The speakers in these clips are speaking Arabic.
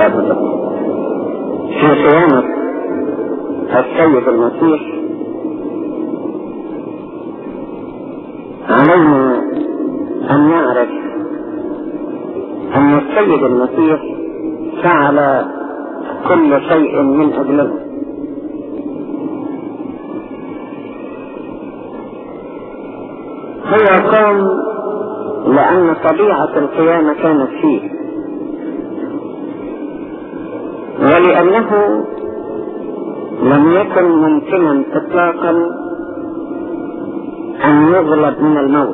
أبدا في قيامة السيد المسيح علينا أن نعرف أن السيد المسيح فعل كل شيء من أجلنا. هو قام لأن طبيعة القيامة كانت فيه، ولأنه لم يكن ممكنا إطلاقا أن يغلب من الموت،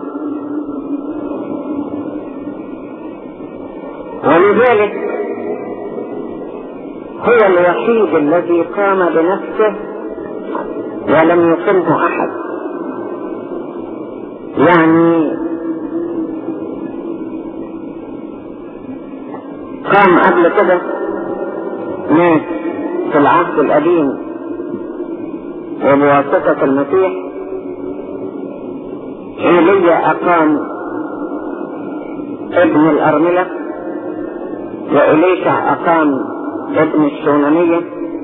ولذلك هو الوحيد الذي قام بنفسه ولم يقمه أحد. يعني قام قبل كده ناس في العهد القديم وبواسطة المسيح. إيليا أقام ابن الأرملة، وإليشع أقام ابن الشونانية،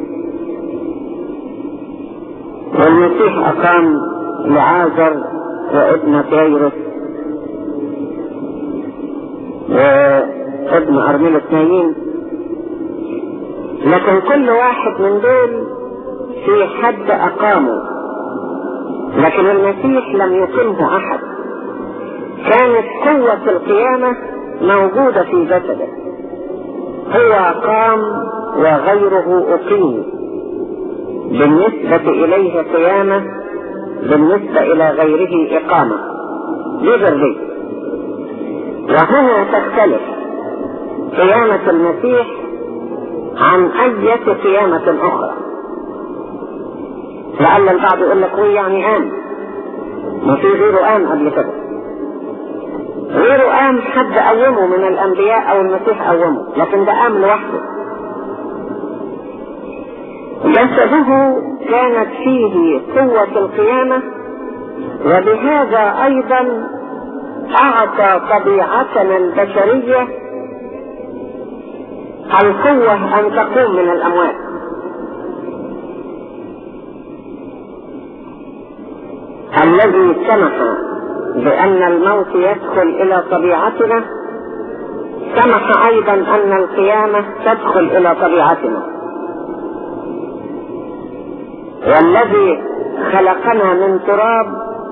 والمسيح أقام لعازر وابن كيرس وابن أرملة نايين. لكن كل واحد من دول في حد أقامه، لكن المسيح لم يقمه أحد. كانت قوة القيامة موجودة في جسده، هو قام وغيره أقيم. بالنسبة إليه قيامة، بالنسبة إلى غيره إقامة. دي وهنا تختلف قيامة المسيح عن أي قيامة أخرى. لعل البعض يقول لك وي يعني قام، ما في غيره قام قبل كده. غيره قام حد قومه من الأنبياء أو المسيح قومه، لكن ده قام لوحده. جسده كانت فيه قوة القيامة، وبهذا أيضا أعطى طبيعتنا البشرية القوة أن تقوم من الأموات. الذي سمح بأن الموت يدخل إلى طبيعتنا سمح أيضا أن القيامة تدخل إلى طبيعتنا. والذي خلقنا من تراب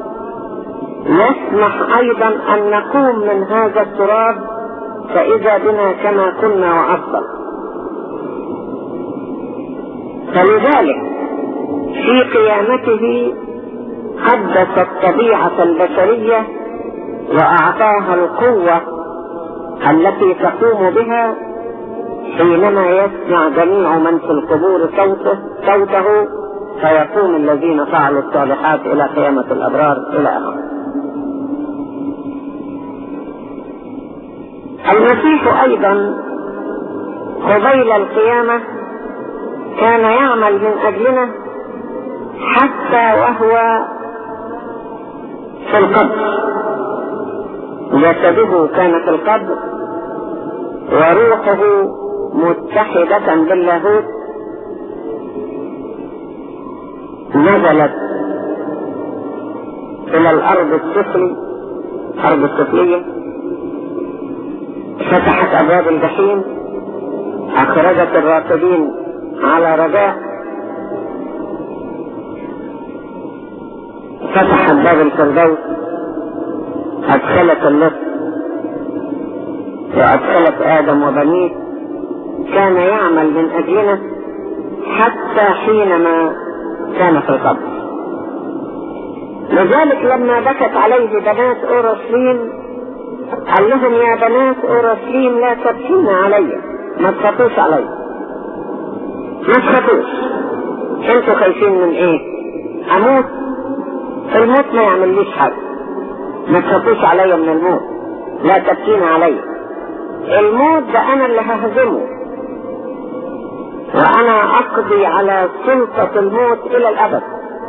يسمح أيضا أن نقوم من هذا التراب فإذا بنا كما كنا وأفضل. فلذلك في قيامته قدس الطبيعة البشرية وأعطاها القوة التي تقوم بها حينما يسمع جميع من في القبور صوته فيقوم الذين فعلوا الصالحات إلى قيامة الأبرار إلى آخره. المسيح أيضا قبيل القيامة كان يعمل من أجلنا حتى وهو في القبر. جسده كان في القبر وروحه متحدة باللاهوت نزلت إلى الأرض السفلية، فتحت أبواب الجحيم، أخرجت الراقدين على رجاء، فتحت باب الفردوس، أدخلت اللص وأدخلت آدم وبنيه. كان يعمل من أجلنا حتى حينما كان في القبر. لذلك لما بكت عليه بنات أورشليم قال لهم يا بنات أورشليم لا تبكين علي، ما تخافوش علي، ما تخافوش. انتوا خايفين من ايه؟ اموت؟ الموت ما يعمليش حاجة، ما تخافوش علي من الموت، لا تبكين علي. الموت ده انا اللي ههزمه، وانا اقضي على سلطة الموت الى الابد،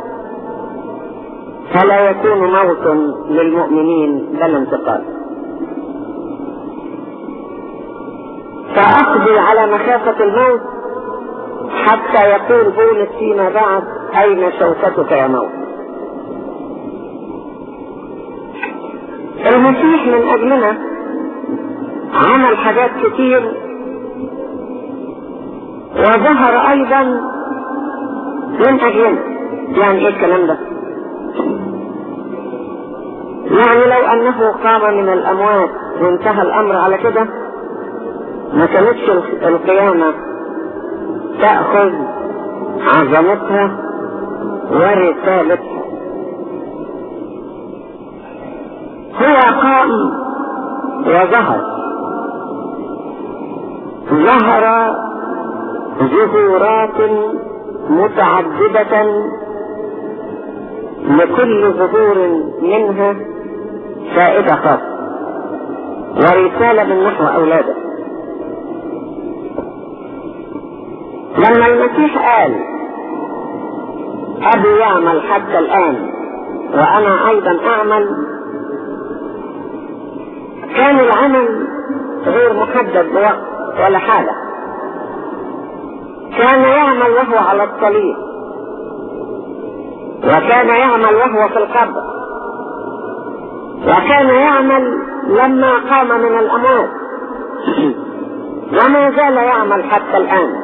فلا يكون موت للمؤمنين بل انتقال. فأخذ تقضي على مخافة الموت، حتى يقول بولس فيما بعد: أين شوكتك يا موت؟ المسيح من أجلنا عمل حاجات كتير، وظهر أيضا من أجلنا. يعني إيه الكلام ده؟ يعني لو أنه قام من الأموات وانتهى الأمر على كده، ما كانتش القيامة تأخذ عظمتها ورسالتها. هو قام وظهر ظهورات متعددة، لكل ظهور منها فائدة خاصة ورسالة من نحو أولاده. لما المسيح قال: أبي يعمل حتى الآن وأنا أيضا أعمل، كان العمل غير محدد بوقت ولا حاجة. كان يعمل وهو على الصليب، وكان يعمل وهو في القبر، وكان يعمل لما قام من الأموات، وما زال يعمل حتى الآن.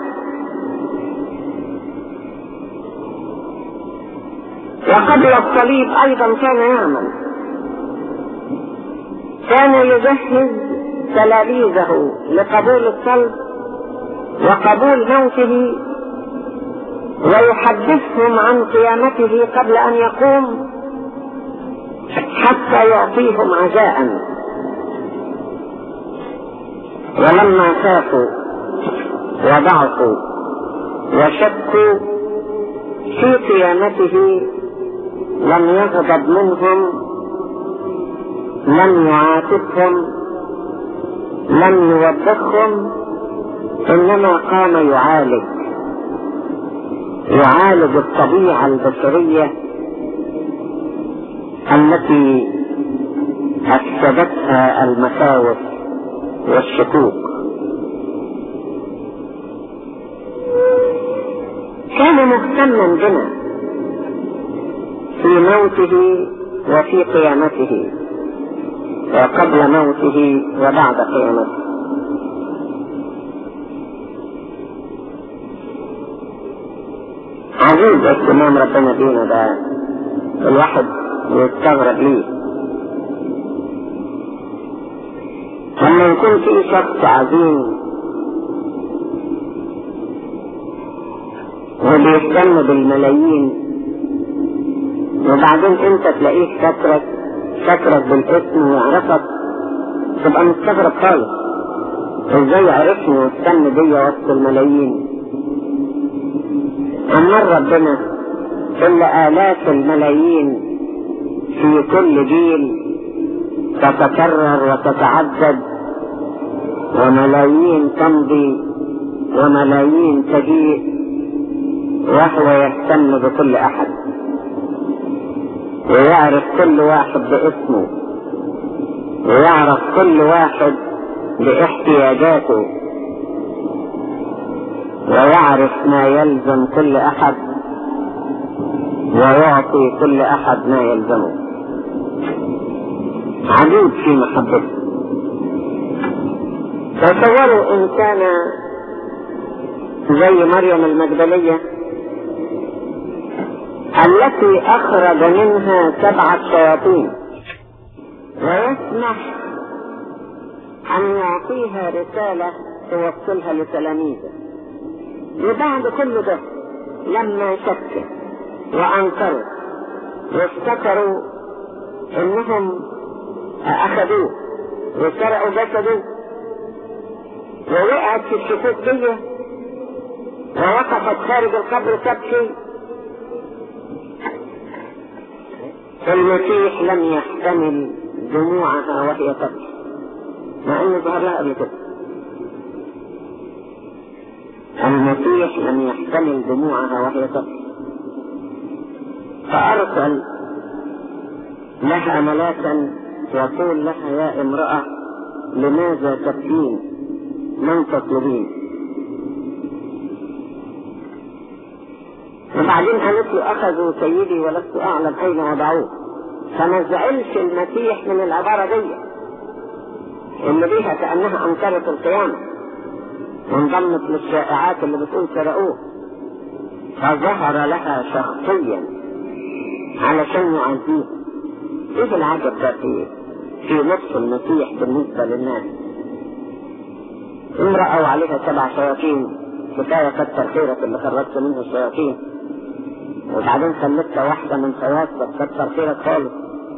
وقبل الصليب أيضا كان يعمل، كان يجهز تلاميذه لقبول الصلب وقبول موته، ويحدثهم عن قيامته قبل أن يقوم، حتى يعطيهم عزاء. ولما خافوا وضعفوا وشكوا في قيامته، لم يغضب منهم، لم يعاتبهم، لم يوبخهم، إنما قام يعالج الطبيعة البشرية التي أفسدتها المخاوف والشكوك. كان مهتما بنا في موته وفي قيامته، وقبل موته وبعد قيامته. عجيب اهتمام ربنا بينا ده، الواحد يستغرب ليه. لما يكون في شخص عظيم وبيهتم بالملايين، وبعدين انت تلاقيه فاكرك بالاسم ويعرفك، تبقى مستغرب خالص. ازاي عرفني واهتم بيا وسط الملايين؟ أما ربنا إلا آلاف الملايين في كل جيل تتكرر وتتعدد، وملايين تمضي وملايين تجيء، وهو يهتم بكل أحد ويعرف كل واحد باسمه، ويعرف كل واحد باحتياجاته، ويعرف ما يلزم كل أحد، ويعطي كل أحد ما يلزمه. عجيب في محبته. تصوروا إن كان زي مريم المجدلية التي أخرج منها 7 شياطين، ويسمح أن يعطيها رسالة توصلها لتلاميذه، وبعد كل ده لما شك وأنكروا وافتكروا إنهم أخذوه وسرقوا جسده، ووقعت في الشكوك دي ووقفت خارج القبر تبكي، المسيح لم يحتمل دموعها وهي تبكي، مع انه ظهر لها قبل كده. المسيح لم يحتمل دموعها وهي تبكي، فأرسل لها ملاكا يقول لها: يا امرأة، لماذا تبكين؟ من تطلبين. وبعدين قالت له أخذوا سيدي ولست أعلم أين وضعوه. فما زعلش المسيح من العبارة دي اللي بيها كأنها أنكرت القيامة وانضمت للشائعات اللي بتقول سرقوه، فظهر لها شخصيا علشان يعزيه. ايه العجب ده في نفس المسيح بالنسبة للناس؟ امرأة وعليها 7 شياطين، كفاية كتر خيرك اللي خرجت منه الشياطين، وبعدين خلتها واحدة من خواصك كتر خيرك خالص،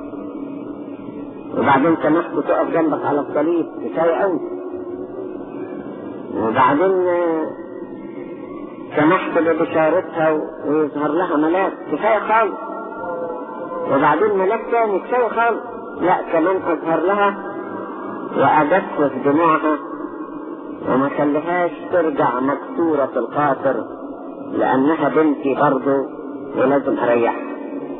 وبعدين سمحت تقف جنبك على الصليب كفاية قوي، وبعدين سمحت ببشارتها ويظهر لها ملاك كفاية خالص، وبعدين ملاك تاني كفاية خالص، لا كمان أظهر لها وأجفف دموعها وما خليهاش ترجع مكسورة الخاطر لأنها بنتي برضو ولازم أريحها.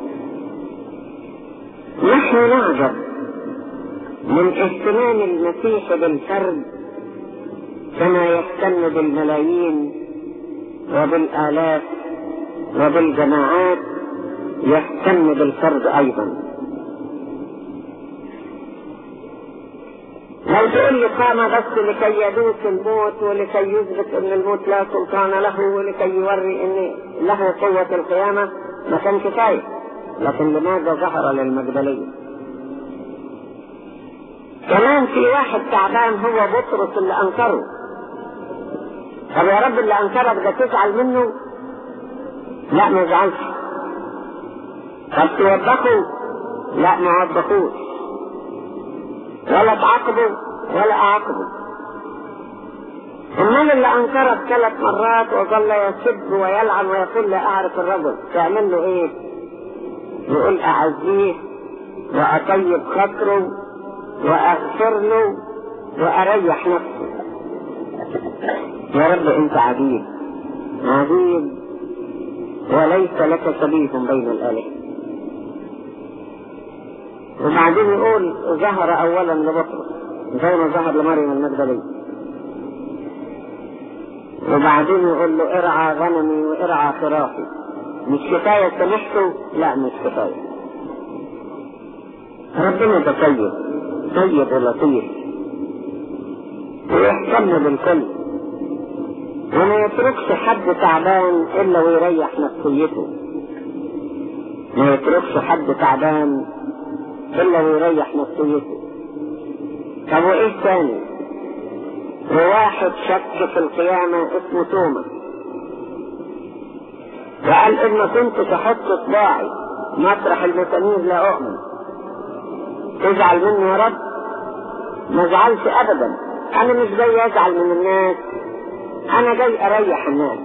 نحن نعجب من اهتمام المسيح بالفرد كما يهتم بالملايين وبالآلاف وبالجماعات، يهتم بالفرد أيضا. لو تقول لي قام بس لكي يدوس الموت ولكي يثبت ان الموت لا سلطان له ولكي يوري ان له قوة القيامة ما كان كفاية، لكن لماذا ظهر للمجدلية؟ كمان في واحد تعبان هو بطرس اللي انكره. طب يا رب اللي انكرك ده تزعل منه؟ لا ما يزعلش. طب توبخه؟ لا ما وبخوش، ولا تعاقبه ولا اعاقبه. امال اللي انكرك 3 مرات وظل يسب ويلعن ويقول لا اعرف الرجل، تعمل له ايه؟ يقول اعزيه واطيب خاطره واغفر له واريح نفسه. يا رب انت عبيد عبيد وليس لك شبيه بين الالهه. وبعدين يقول ظهر اولا لبطرس زي ما ظهر لمريم المجدلية، وبعدين يقول له ارعى غنمي وارعى خرافي. مش كفاية سمحته؟ لا مش كفاية. ربنا ده طيب طيب ولطيف ويهتم بالكل وما يتركش حد تعبان الا ويريح نفسيته، ما يتركش حد تعبان إلا ويريح نفسيته. طب وإيه ثاني؟ وواحد شك في القيامة اسمه توما وقال إن كنت تحط صباعي مطرح المتنيز لا أؤمن. تزعل مني يا رب؟ ما ازعلش أبدا. أنا مش جاي أزعل من الناس، أنا جاي أريح الناس.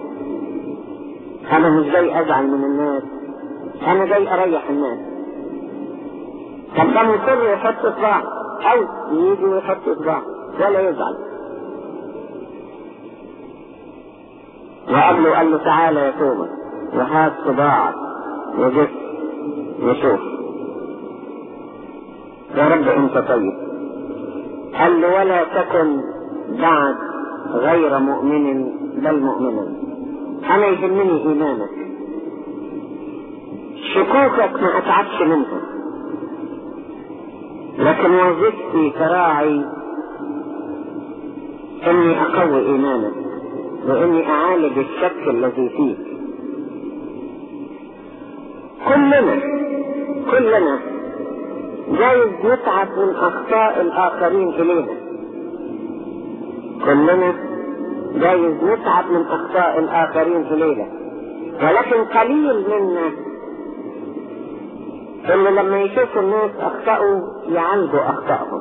أنا مش جاي أزعل من الناس، أنا جاي أريح الناس. طب ده مصر يحط صباع او يجي ويحط صباع ولا يزعل. وقبله قال له تعالى يا توما وهات صباعك وجس وشوف. يا رب انت طيب. قال له ولا تكن بعد غير مؤمن بل مؤمنا. انا يهمني ايمانك، شكوكك ما اتعبش منها، لكن وظيفتي كراعي اني اقوي ايمانك واني اعالج الشك الذي فيك. كلنا جايز نتعب من اخطاء الاخرين الينا، كلنا جايز نتعب من اخطاء الاخرين الينا، ولكن قليل منا اللي لما يشوفوا الناس اخطأوا يعالجوا اخطائهم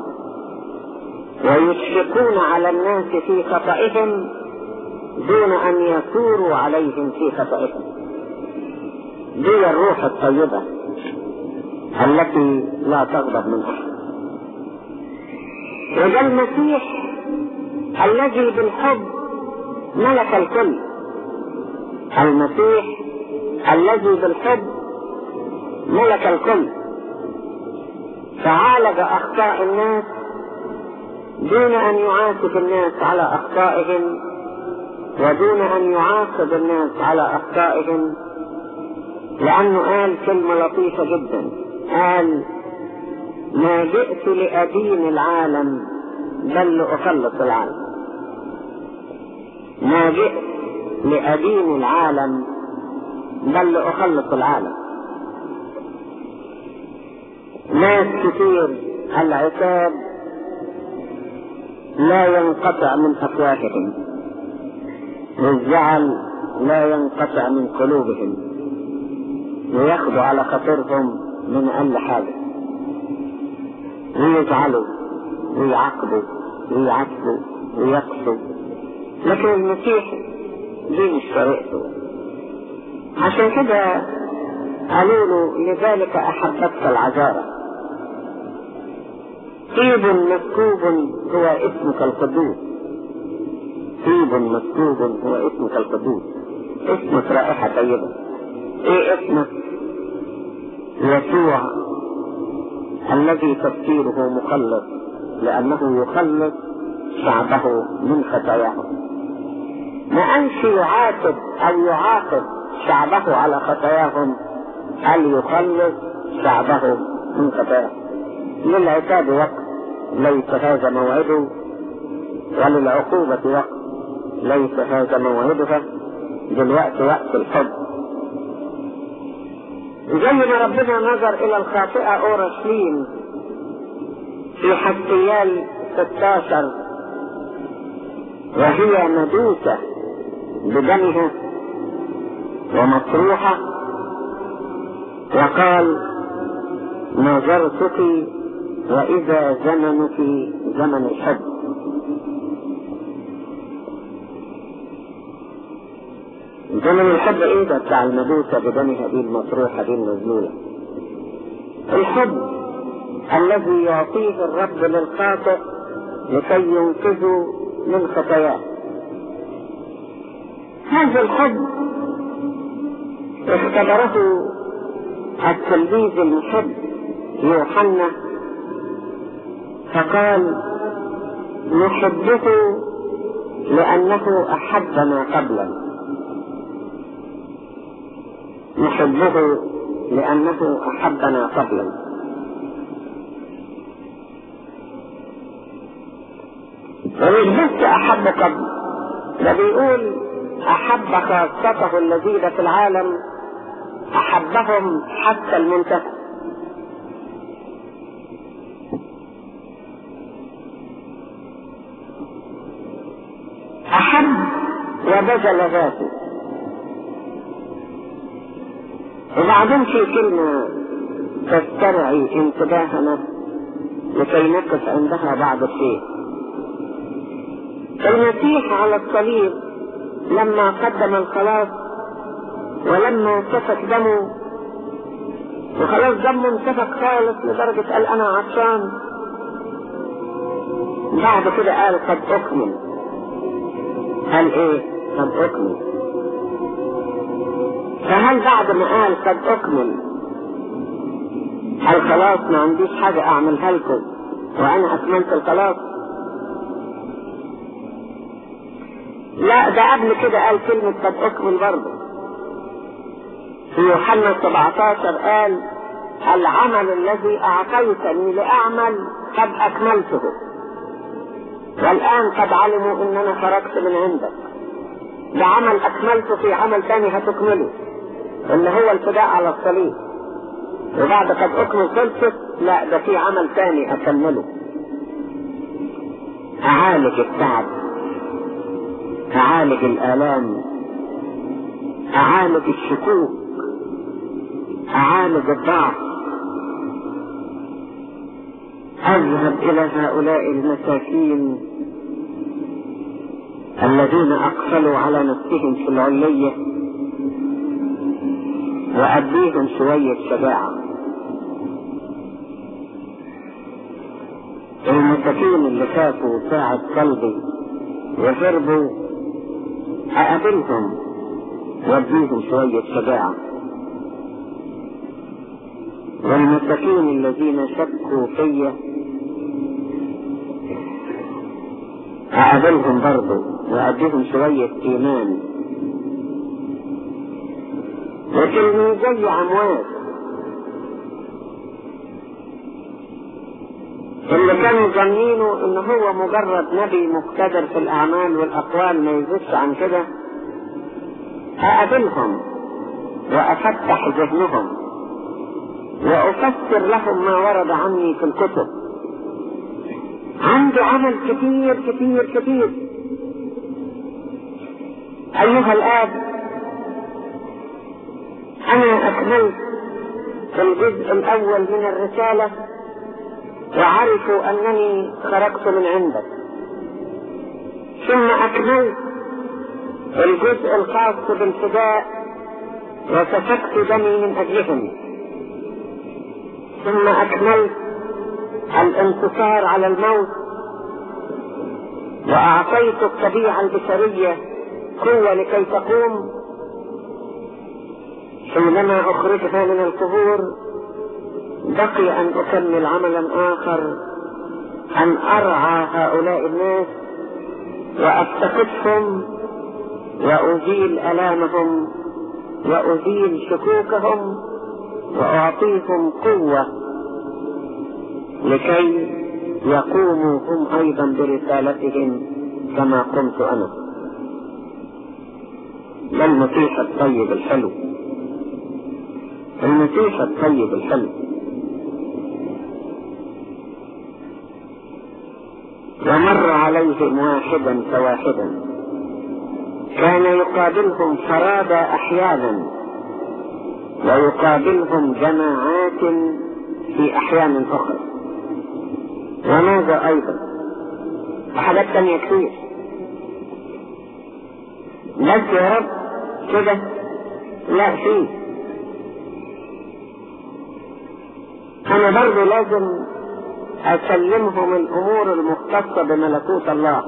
ويشفقون على الناس في خطئهم دون ان يثوروا عليهم في خطئهم. دي الروح الطيبة التي لا تغضب من احد. وده المسيح الذي بالحب ملك الكل، المسيح الذي بالحب ملك الكل، فعالج اخطاء الناس دون أن يعاتب الناس على أخطائهم ودون أن يعاقب الناس على أخطائهم، لأنه قال كلمة لطيفة جدا، قال: ما جئت لأدين العالم بل لأخلص العالم. ما جئت لأدين العالم بل لأخلص العالم. ناس كثير العتاب لا ينقطع من أفواههم، والزعل لا ينقطع من قلوبهم، وياخذوا على خاطرهم من أقل حاجة، ويزعلوا ويعاقبوا ويعاتبوا ويقسوا. لكن المسيح دي مش طريقته. عشان كده قالوا له: لذلك أحببت العذارى. طيب مسكوب هو اسمك القدوس. طيب مسكوب هو اسمك القدوس. اسمك رائحة طيبة. ايه اسمك؟ يسوع الذي تفسيره مخلص، لأنه يخلص شعبه من خطاياهم. ما أنش يعاتب أو يعاقب شعبه على خطاياهم، هل يخلص شعبه من خطاياهم. للعتاب وقت ليس هذا موعده، وللعقوبة وقت ليس هذا موعدها. دلوقتي وقت الحب. زي ما ربنا نظر إلى الخاطئة أورشليم في حزقيال 16 وهي مدوسة بدمها ومطروحة، وقال: نظرتك وإذا زمنك زمن الحب. زمن الحب ايه ده؟ بتاع المدوسة بدمها دي، المطروحة دي، المذلولة. الحب الذي يعطيه الرب للخاطئ لكي ينقذه من خطاياه. هذا الحب اختبره التلميذ المحب يوحنا، فقال: نحبه لأنه أحبنا قبلا. نحبه لأنه أحبنا قبلا. ومش بس أحب قبل، ده بيقول أحب خاصته الذين في العالم، أحبهم حتى المنتهى. أحب وبذل ذاته. وبعدين في كلمة تسترعي انتباهنا لكي نقف عندها بعض الشيء. المسيح على الصليب لما قدم الخلاص ولما سفك دمه، وخلاص دمه انسفك خالص لدرجة قال: أنا عطشان. بعد كده قال: قد أكمل. قال إيه؟ قد أكمل. فهل بعد ما قال قد أكمل قال خلاص ما عنديش حاجة أعملها لكم وأنا أكملت الخلاص؟ لا، ده قبل كده قال كلمة قد أكمل برضه. في يوحنا 17 قال: العمل الذي أعطيتني لأعمل قد أكملته، والآن قد علموا إن أنا خرجت من عندك. ده عمل أكملته، في عمل ثاني هتكمله اللي هو الفداء على الصليب. وبعد قد أكمل خلصت، لا، ده في عمل ثاني أكمله. أعالج التعب، أعالج الآلام، أعالج الشكوك، أعالج الضعف. أذهب إلى هؤلاء المساكين الذين أقفلوا على نفسهم في العلية وأديهم شوية شجاعة. المساكين اللي خافوا ساعة قلبي وهربوا، أقابلهم وأديهم شوية شجاعة. والمساكين الذين شكوا فيا أقابلهم برضو وأديهم شوية إيمان. وتلميذي عمواس اللي كانوا ظنينه إن هو مجرد نبي مقتدر في الأعمال والأقوال ما يزيدش عن كده، أقابلهم وأفتح ذهنهم وأفسر لهم ما ورد عني في الكتب. عندي عمل كتير كتير كتير. أيها الآب، أنا أكملت الجزء الأول من الرسالة وعرفوا أنني خرجت من عندك، ثم أكملت الجزء الخاص بالفداء وسفكت دمي من أجلهم، ثم أكملت الانتصار على الموت وأعطيت الطبيعة البشرية قوة لكي تقوم. حينما أخرجها من القبور بقي أن أكمل عملا آخر، أن أرعى هؤلاء الناس وأفتقدهم وأزيل آلامهم وأزيل شكوكهم وأعطيهم قوة لكي يقوموا هم أيضا برسالتهم كما قمت أنا. لا المسيح الطيب الحلو، المسيح الطيب الحلو. ومر عليهم واحدا فواحدا، كان يقابلهم فرادى أحيانا ويقابلهم جماعات في أحيان أخرى. وماذا أيضا حاجات تانية كتير. بس يا رب كده؟ لا، فيه. أنا برضو لازم أسلمهم الأمور المختصة بملكوت الله.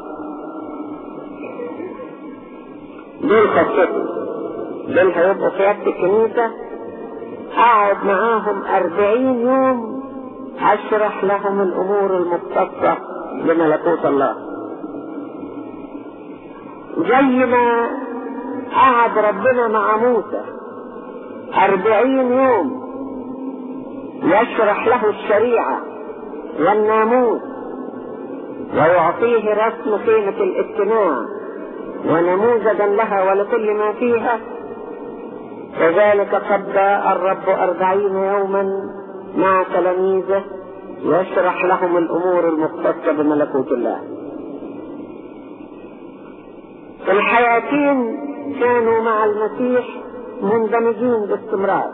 دول خطتهم، دول هيبقوا قيادة الكنيسة. أقعد معاهم 40 يوم أشرح لهم الأمور المختصة بملكوت الله، زي ما قعد ربنا مع موسى 40 يوم يشرح له الشريعة والناموس ويعطيه رسم خيمة الاجتماع ونموذجا لها ولكل ما فيها. كذلك قضى الرب 40 يوما مع تلاميذه يشرح لهم الأمور المختصة بملكوت الله. في الحياتين كانوا مع المسيح مندمجين باستمرار.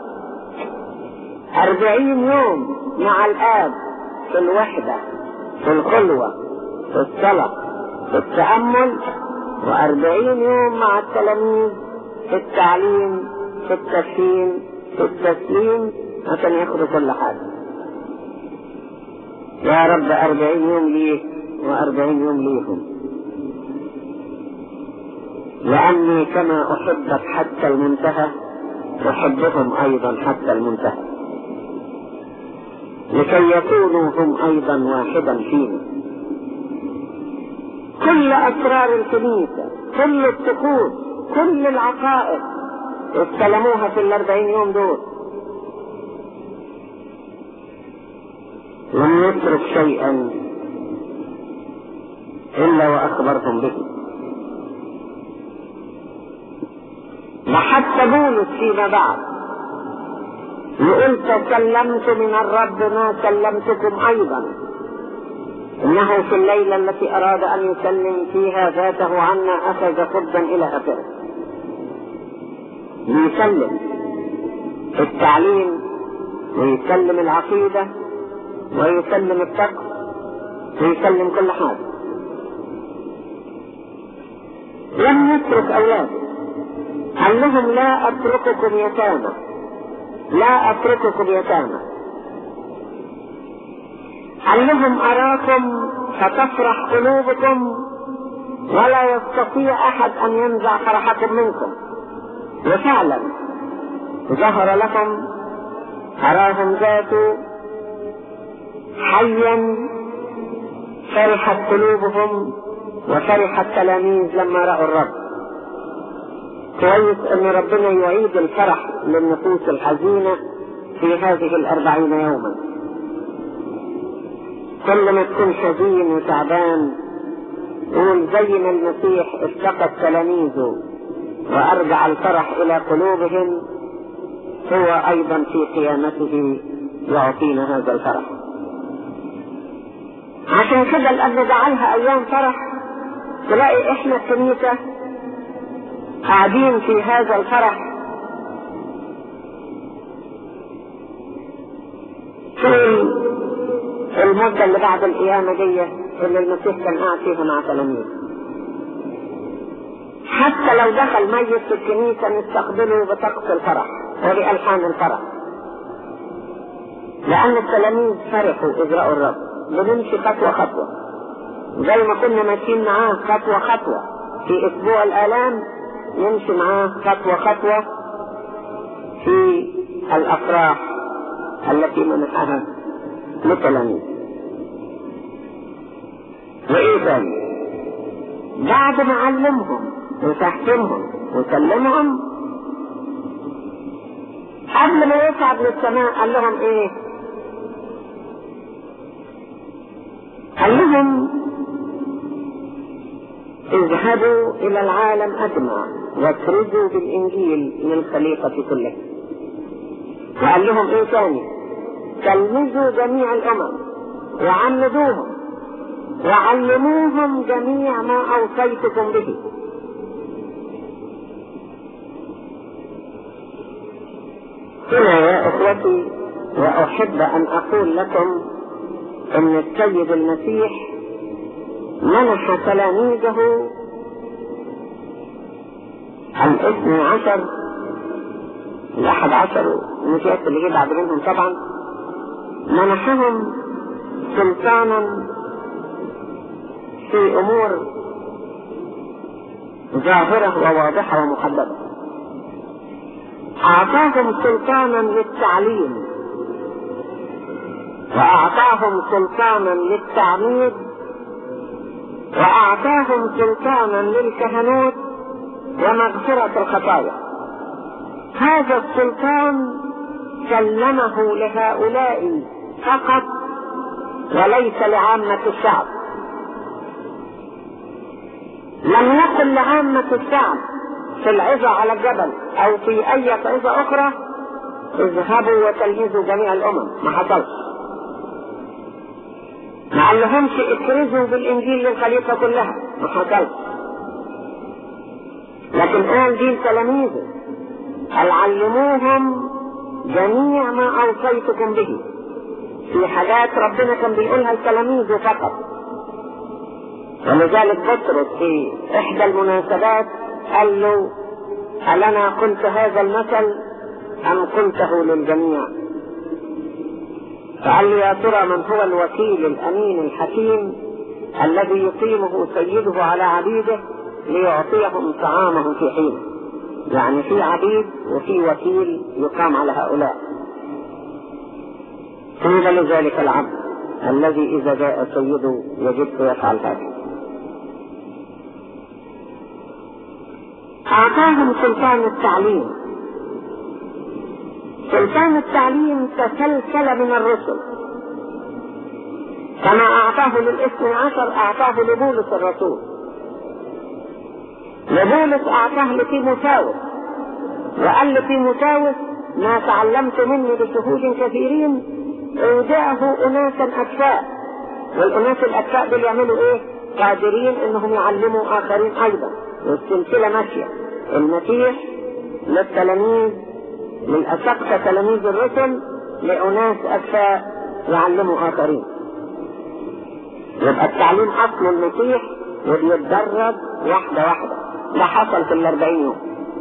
40 يوم مع الآب في الوحدة، في الخلوة، في الصلاة، في التأمل، و40 يوم مع التلاميذ في التعليم، في التفهيم، في التسليم، عشان ياخدوا كل حاجة. يا رب 40 يوم ليه و40 يوم ليهم، لأني كما أحبك حتى المنتهى أحبهم أيضا حتى المنتهى، لكي يكونوا هم أيضا واحدا فينا. كل أسرار الكنيسة، كل الطقوس، كل العقائد استلموها في 40 يوم دول. لم يترك شيئا إلا وأخبرهم به. وحتى بولس فيما بعد يقول تسلمت من الرب ما سلمتكم أيضا، إنه في الليلة التي أراد أن يسلم فيها ذاته عنا أخذ خبزا إلى آخره. يسلم التعليم ويسلم العقيدة ويسلم التقوى ويسلم كل حاجة. لم يترك أولاده، قال لهم لا أترككم يتامى، لا أترككم يتامى. قال لهم أراكم فتفرح قلوبكم ولا يستطيع أحد أن ينزع فرحكم منكم. وفعلا ظهر لكم، أراهم ذاته حيا، فرحت قلوبهم وفرح التلاميذ لما رأوا الرب. كويس ان ربنا يعيد الفرح للنفوس الحزينة في هذه 40 يوما. كل ما تكون حزين وتعبان قول زي ما المسيح افتقد تلاميذه وارجع الفرح الى قلوبهم، هو ايضا في قيامته يعطينا هذا الفرح. عشان كده الاب جعلها ايام فرح. تلاقي احنا الكنيسة قاعدين في هذا الفرح طول المدة اللي بعد القيامة دي اللي المسيح كان قاعد فيها مع تلاميذه. حتى لو دخل ميت في الكنيسة نستقبله بطقس الفرح وبألحان الفرح، لأن التلاميذ فرحوا إذ رأوا الرب. بنمشي خطوة خطوة زي ما كنا ماشيين معاه خطوة خطوة في أسبوع الآلام، نمشي معاه خطوة خطوة في الأفراح التي منحها للتلاميذ. وإيه ثاني؟ بعد ما علمهم وفهمهم وسلمهم قبل ما يصعد للسماء قال لهم ايه؟ قال لهم اذهبوا الى العالم اجمع واكرزوا بالانجيل للخليقة كلها. وقال لهم ايه ثاني؟ تلمذوا جميع الامم وعمدوهم وعلموهم جميع ما اوصيتكم به. هنا يا اخوتي واحب ان اقول لكم ان السيد المسيح منح تلاميذه 12 ال11 المسيح اللي جه بعد منهم طبعا، منحهم سلطانا في امور ظاهرة وواضحة ومحددة. اعطاهم سلطانا للتعليم، واعطاهم سلطانا للتعميد، واعطاهم سلطانا للكهنوت ومغفرة الخطايا. هذا السلطان سلمه لهؤلاء فقط وليس لعامة الشعب. لم يقل لعامة الشعب في العظة على الجبل او في اي عظة اخرى اذهبوا وتلمذوا جميع الامم، ما حصلش. ما قالهمش اكرزوا بالانجيل للخليقة كلها، ما حصلش. لكن قال دي تلاميذه قال علموهم جميع ما اوصيتكم به. في حاجات ربنا كان بيقولها لتلاميذه فقط. ولذلك بطرس في احدى المناسبات قال له هل انا قلت هذا المثل ام قلته للجميع؟ فقال له يا ترى من هو الوكيل الامين الحكيم الذي يقيمه سيده على عبيده ليعطيهم طعامهم في حينه؟ يعني في عبيد وفي وكيل يقام على هؤلاء. قيل لذلك العبد الذي اذا جاء سيده يجب يفعل هذا. اعطاهم سلطان التعليم. سلطان التعليم تسلسل من الرسل، كما اعطاه لل12 اعطاه لبولس الرسول. لبولس اعطاه لتيموثاوس وقال لتيموثاوس ما تعلمت مني بشهود كثيرين اودعه اناسا اكفاء. والاناس الاكفاء دول يعملوا ايه؟ قادرين انهم يعلموا اخرين ايضا. والسلسلة ماشية، المسيح للتلاميذ للأسقف تلاميذ الرسل لأناس أكفاء يعلموا آخرين. يبقى التعليم أصل المسيح وبيتدرج واحدة واحدة. ده حصل في 40 يوم.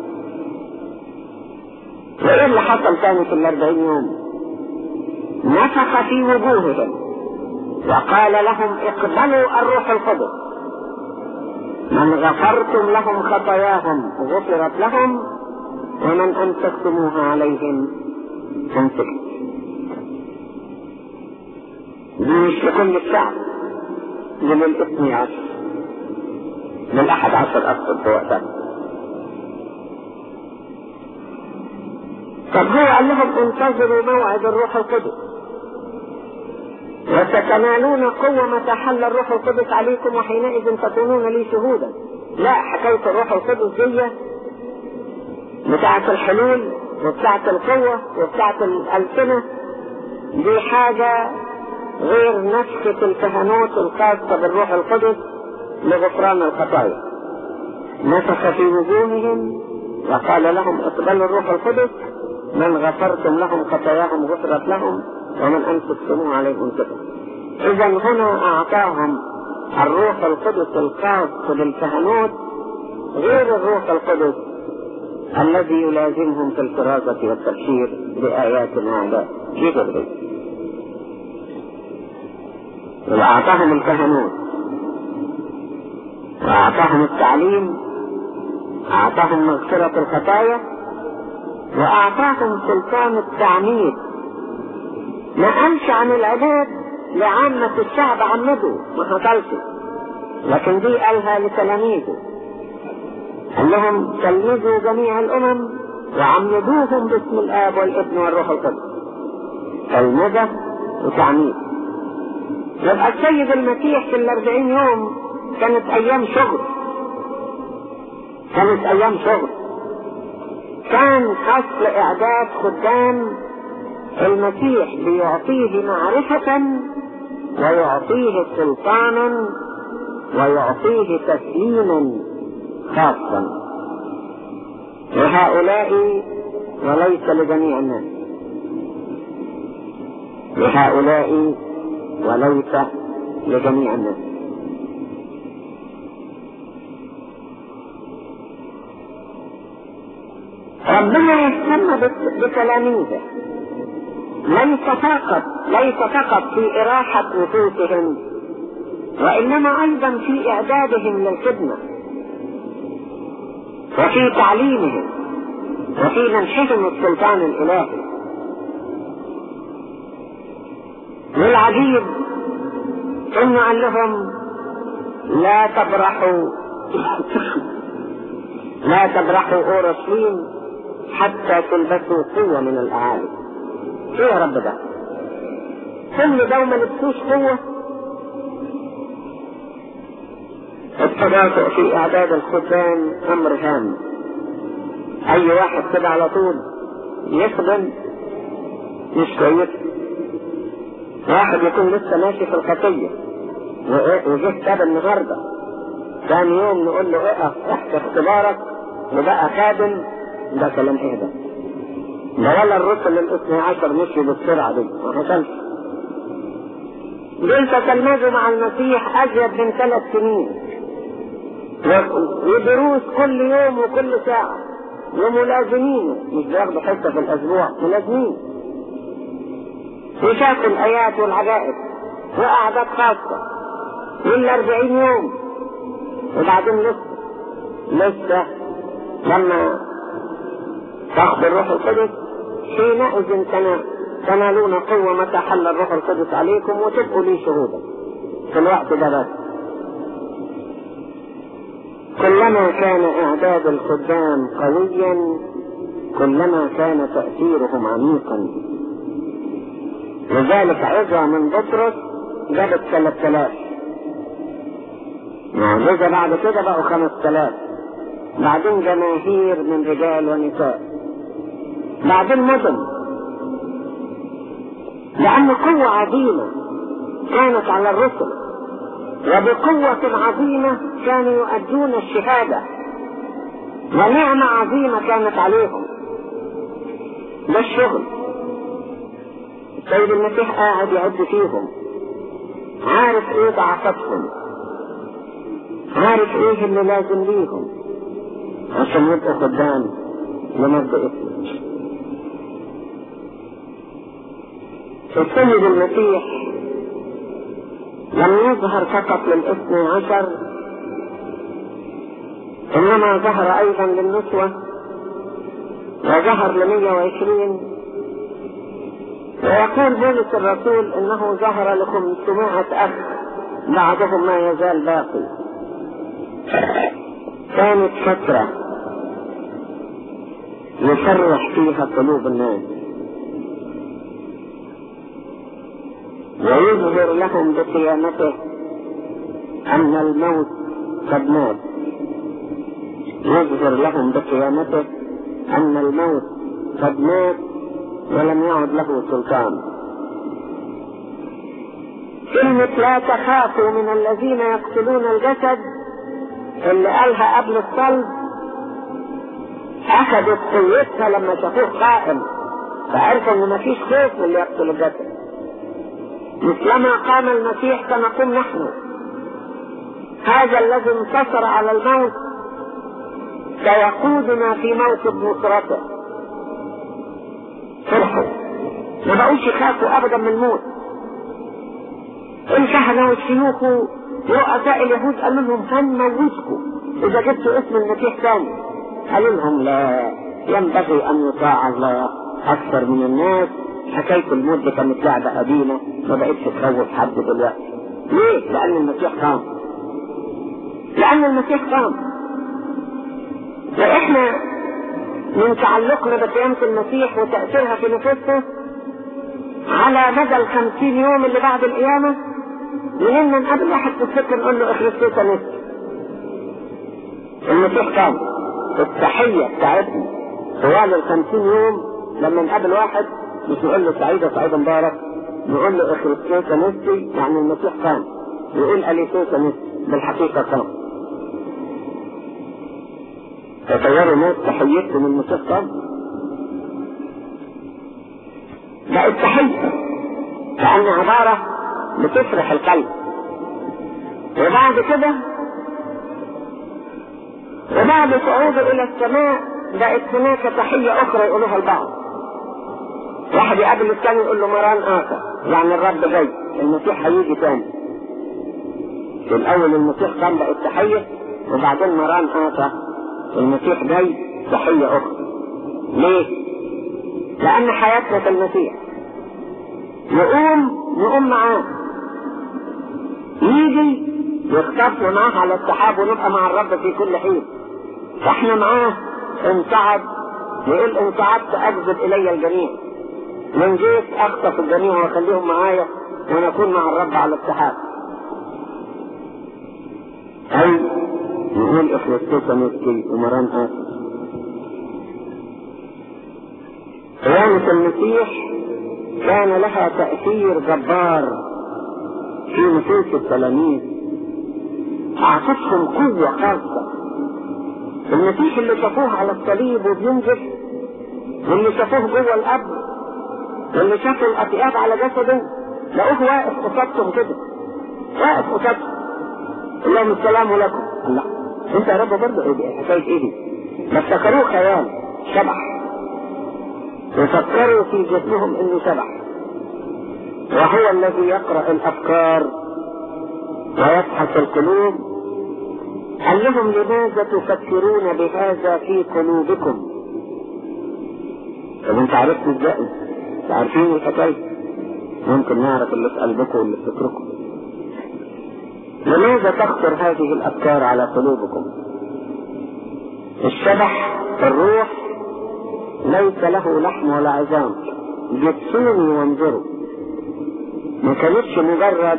وإيه اللي حصل تاني في 40 يوم؟ نفخ في وجوههم وقال لهم اقبلوا الروح القدس. من غفرتم لهم خطاياهم غفرت لهم ومن أمسكتموها عليهم أمسكت. دي مش لكل الشعب، دي لل12. من 11 أقصد في وقتها. طب هو قال لهم انتظروا موعد الروح القدس وستنالون قوة متى حل الروح القدس عليكم وحينئذ تكونون لي شهودا. لا، حكاية الروح القدس دي بتاعة الحلول وبتاعة القوة وبتاعة الألسنة دي حاجة غير نفخة الكهنوت الخاصة بالروح القدس لغفران الخطايا. نفخ في وجوههم وقال لهم اقبلوا الروح القدس، من غفرتم لهم خطاياهم غفرت لهم ومن أمسكتموه عليهم كفر. إذا هنا أعطاهم الروح القدس الخاص بالكهنوت غير الروح القدس الذي يلازمهم في الكرازة والتبشير بآيات وعدات جبريل. وأعطاهم الكهنوت وأعطاهم التعليم، أعطاهم مغفرة الخطايا، وأعطاهم سلطان التعميد. ما قالش عن العباد لعامة الشعب عمدوا، ما حصلش، لكن دي قالها لتلاميذه، قال لهم تلمذوا جميع الأمم وعمدوهم باسم الآب والابن والروح القدس. تلمذة وتعميد. يبقى السيد المسيح في 40 يوم كانت أيام شغل، كان فصل إعداد خدام المسيح بيعطيه معرفة ويعطيه سلطانا ويعطيه تسليما خاصا لهؤلاء وليس لجميع الناس، لهؤلاء وليس لجميع الناس. ربنا يهتم بتلاميذه ليس فقط في إراحة نفوسهم، وإنما أيضا في إعدادهم للخدمة وفي تعليمهم وفي منحهم السلطان الإلهي. والعجيب إنه قال لهم لا تبرحوا أورشليم حتى تلبسوا قوة من الأعالي. ايه يا رب ده؟ كل ده ما لبسوش قوة؟ التباطؤ في إعداد الخدام أمر هام. أي واحد كده على طول يخدم مش كويس. واحد يكون لسه ماشي في الخطية وجه كده النهارده، ثاني يوم نقول له اقف تحت اختبارك وبقى خادم، ده كلام ايه ده؟ ولا الرسل 12 مشوا بالسرعة دي، ما حصلش. دول تتلمذوا مع المسيح أزيد من 3 سنين، ودروس كل يوم وكل ساعة، وملازمين، مش بياخدوا حصة في الأسبوع، ملازمين، وشافوا الآيات والعجائب وأعداد خاصة من 40 يوم. وبعدين لسه لما تاخذ الروح القدس حينئذ تنالون قوة متى حل الروح القدس عليكم وتبقوا لي شهودا. في الوقت ده بس كلما كان إعداد الخدام قويا كلما كان تأثيرهم عميقا. لذلك عظة من بطرس جابت 3000 معجزة، بعد كده بقوا 5000، بعدين جماهير من رجال ونساء، بعدين مدن، لأن قوة عظيمة كانت على الرسل، وبقوة عظيمة كانوا يؤدون الشهادة، ونعمة عظيمة كانت عليهم. ده الشغل. السيد المسيح قاعد يعد فيهم، عارف ايه ضعفاتهم، عارف ايه اللي لازم ليهم عشان يبقوا خدام لمجد اسمه. السيد المسيح لم يظهر فقط لل12، انما ظهر ايضا للنسوة وظهر ل120. ويقول بولس الرسول انه ظهر ل500 اخ، بعضهم ما يزال باقي. كانت فترة يفرح فيها قلوب الناس ويظهر لهم بقيامته أن الموت قد مات، يظهر لهم بقيامته أن الموت قد مات ولم يعد له سلطان. كلمة لا تخافوا من الذين يقتلون الجسد اللي قالها قبل الصلب أخذت قوتها لما شافوه قائم، فعرفوا إن مفيش خوف من اللي يقتل الجسد. مثلما قام المسيح سنقوم نحن. هذا الذي انتصر على الموت سيقودنا في موكب نصرته. فرحوا، ما بقوش يخافوا أبدا من الموت. الكهنة والشيوخ ورؤساء اليهود قالوا لهم هنموتكم إذا جبتوا اسم المسيح ثاني. قالوا لهم لا، ينبغي أن يطاع الله أكثر من الناس. حكاية الموت دي كانت لعبة قديمة ما بقتش تخوف حد دلوقتي. ليه؟ لأن المسيح قام. لأن المسيح قام. وإحنا من تعلقنا بقيامة المسيح وتأثيرها في نفسه على مدى 50 يوم اللي بعد القيامة، لأننا نقابل واحد في السكة نقول له اخرس نفسي. المسيح قام. التحية بتاعتنا طوال 50 يوم لما نقابل واحد مش نقول له سعيد مبارك، نقول له اخرس نفسي، يعني المسيح قام. يقول أليسوس نفسي، بالحقيقة قام. تطوروا ناس تحيتهم المسيح قام. لا، التحية كأن عبارة بتفرح القلب. وبعد كده وبعد صعوده إلى السماء بقت هناك تحية أخرى يقولوها البعض. واحد يقابل الثاني يقول له مران آخر، يعني الرب جاي، المسيح هيجي تاني. في الأول المسيح قام بقت تحية، وبعدين مران آخر المسيح جاي تحية أخرى. ليه؟ لأن حياتنا في المسيح. نقوم معاه، يجي يخطفنا معاه على السحاب ونبقى مع الرب في كل حين. فاحنا معاه انصعد، يقول ان صعدت اجذب الي الجميع، من جيت اخطف الجميع واخليهم معايا ونكون مع الرب على السحاب. اي نقول اخلصت نسكي ومران آسف. قيامة المسيح كان لها تأثير جبار في نفوس التلاميذ، أعطتهم قوة خاصة. المسيح اللي شافوه على الصليب وبينزف، واللي شافوه جوه القبر، واللي شافوا الأطياب على جسده، لقوه واقف قصادهم كده، واقف قصادهم. اللهم السلام لكم. لا، انت يا رب برضه ايه حكاية ايه دي؟ ما افتكروه خيال شبح، وفكروا في جسمهم انه شبح، وهو الذي يقرأ الافكار ويبحث القلوب. قال لهم لماذا تفكرون بهذا في قلوبكم؟ طب انت عرفت ازاي؟ عارفين الحكاية؟ ممكن نعرف اللي في قلبكم واللي في فكركم. لماذا تخطر هذه الافكار على قلوبكم؟ الشبح في الروح ليس له لحم ولا عظام، جسوني وانظروا. ما كانتش مجرد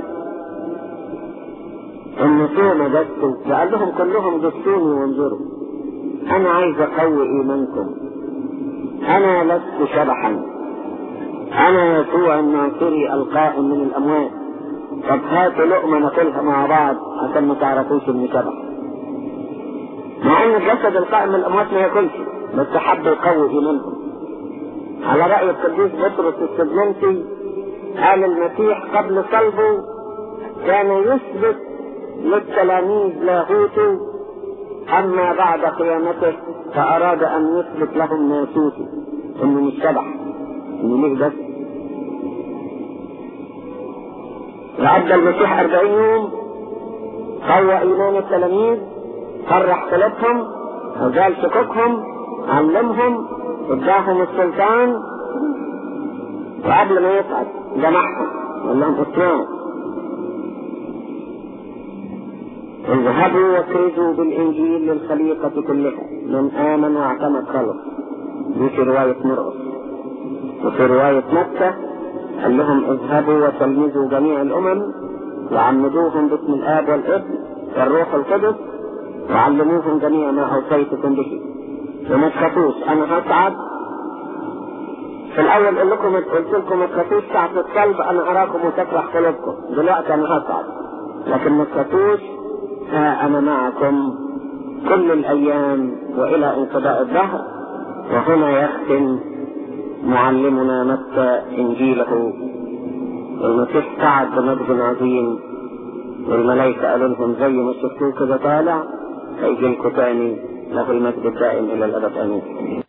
ان توما جسوا، قال لهم كلهم جسوني وانظروا. انا عايز اقوي ايمانكم، انا لست شبحا، انا يسوع الناصري القائم من الاموات. طب هاتوا لقمة ناكلها مع بعض عشان ما تعرفوش اني شبح. مع ان الجسد القائم من الاموات ما ياكلش، بس حب يقوي ايمانكم. على رأي القديس بطرس السبلنسي قال المسيح قبل صلبه كان يثبت للتلاميذ لاهوته، اما بعد قيامته فاراد ان يثبت لهم ناسوته، انه مش شبح، انه ليه جسد. وعدى المسيح 40 يوم، قوى ايمان التلاميذ، فرح قلوبهم، وزال شكوكهم، علمهم، اداهم السلطان، وقبل ما يصعد جمعهم قال لهم اسمعوا، اذهبوا واكرزوا بالإنجيل للخليقة كلها، من آمن واعتمد خلص. دي في رواية مرقس. وفي رواية مكة قال لهم اذهبوا وتلمذوا جميع الأمم وعمدوهم باسم الآب والابن والروح القدس وعلموهم جميع ما أوصيتكم به. وما تخافوش، أنا هصعد. في الأول قلت لكم ما تخافوش ساعة الصلب، أنا أراكم وتفرح قلوبكم. دلوقتي أنا هصعد، لكن ما تخافوش، أنا معكم كل الأيام وإلى انقضاء الدهر. وهنا يختم معلمنا متى إنجيله. المسيح قعد بمجد عظيم والملائكة قالوا لهم زي ما شفتوه كده طالع هيجي لكم تاني، له المجد الدائم إلى الأبد. آمين.